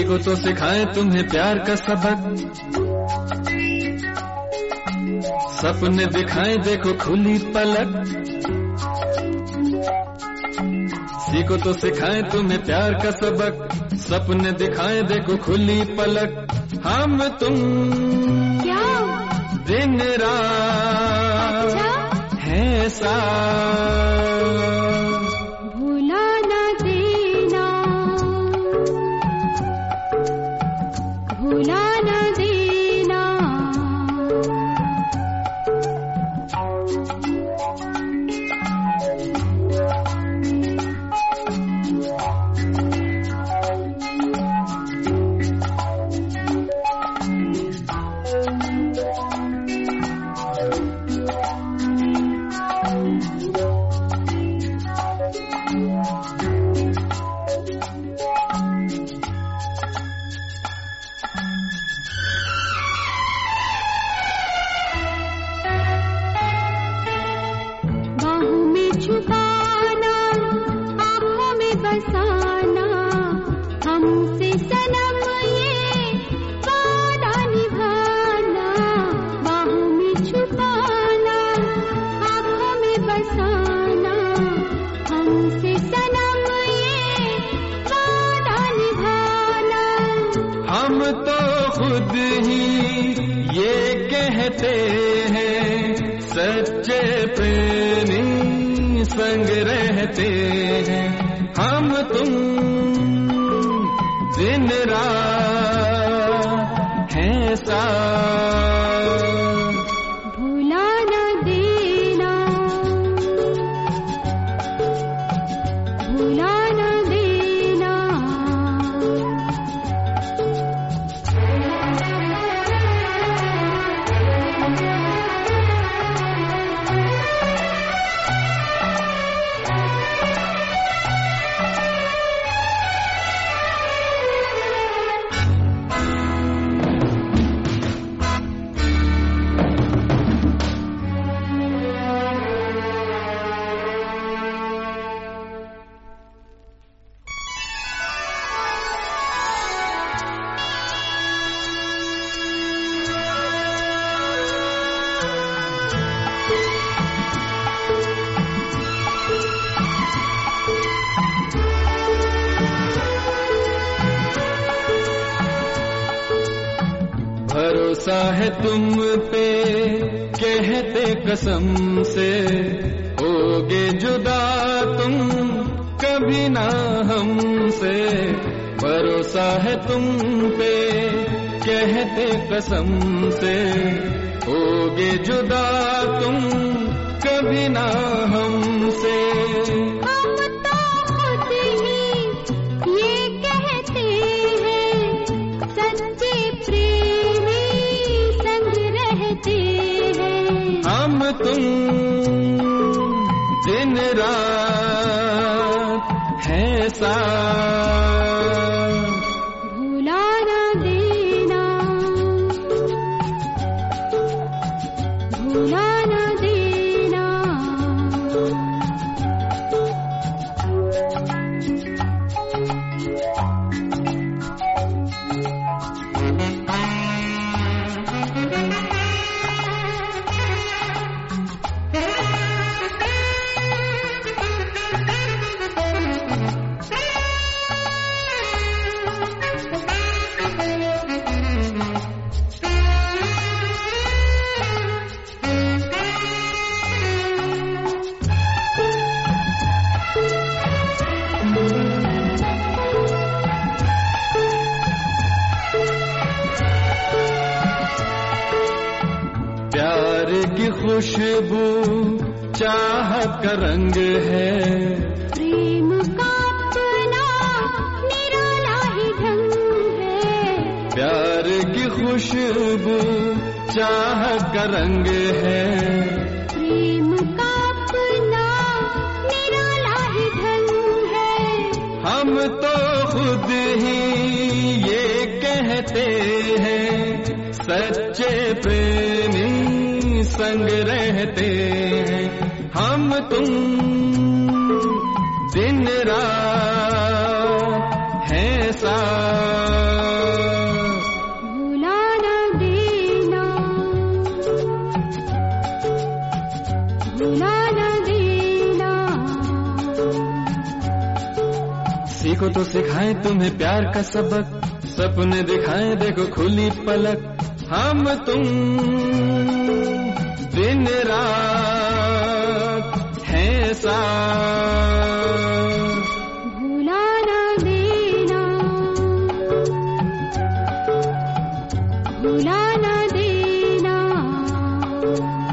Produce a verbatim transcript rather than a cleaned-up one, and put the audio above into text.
सीखो तो सिखाए तुम्हें प्यार का सबक, सपने दिखाए देखो खुली पलक। सीखो तो सिखाए तुम्हें प्यार का सबक, सपने दिखाए देखो खुली पलक। हम तुम क्या दिन रात अच्छा? है साथ, भूला ना देना, भूला ना देना। बाहों में छुपाना, आँखों में बसाना, हमसे सनम ये वादा निभाना। बाहों में छुपाना, आँखों में बसाना, हमसे सनम ये वादा निभाना। हम तो खुद ही ये कहते हैं, सच्चे प्रेमी संग रहते हैं। हम तुम दिन रात हैं साथ, भूला ना देना, भूला ना देना। भरोसा है तुम पे कहते कसम से, होगे जुदा तुम कभी ना हमसे। भरोसा है तुम पे कहते कसम से, होगे जुदा तुम कभी ना हमसे। हम तो खुद ही ये कहते हैं, सच्चे प्रेमी संग रहते हैं। हम तुम दिन रात है साथ, भूला ना देना, भूला ना देना। प्यार की खुशबू चाहत का रंग है, प्रेम का अपना निराला ही ढंग है। प्यार की खुशबू चाहत का रंग है। प्रेम का अपना निराला ही ढंग है। हम तो खुद ही ये कहते हैं, सच्चे प्रेमी संग रहते हैं। हम तुम दिन रात हैं साथ, भुला न देना। सीखो तो सिखाएं तुम्हें प्यार का सबक, सपने दिखाएं देखो खुली पलक। हम तुम दिन रात हैं साथ, भुला न देना, भुला न देना।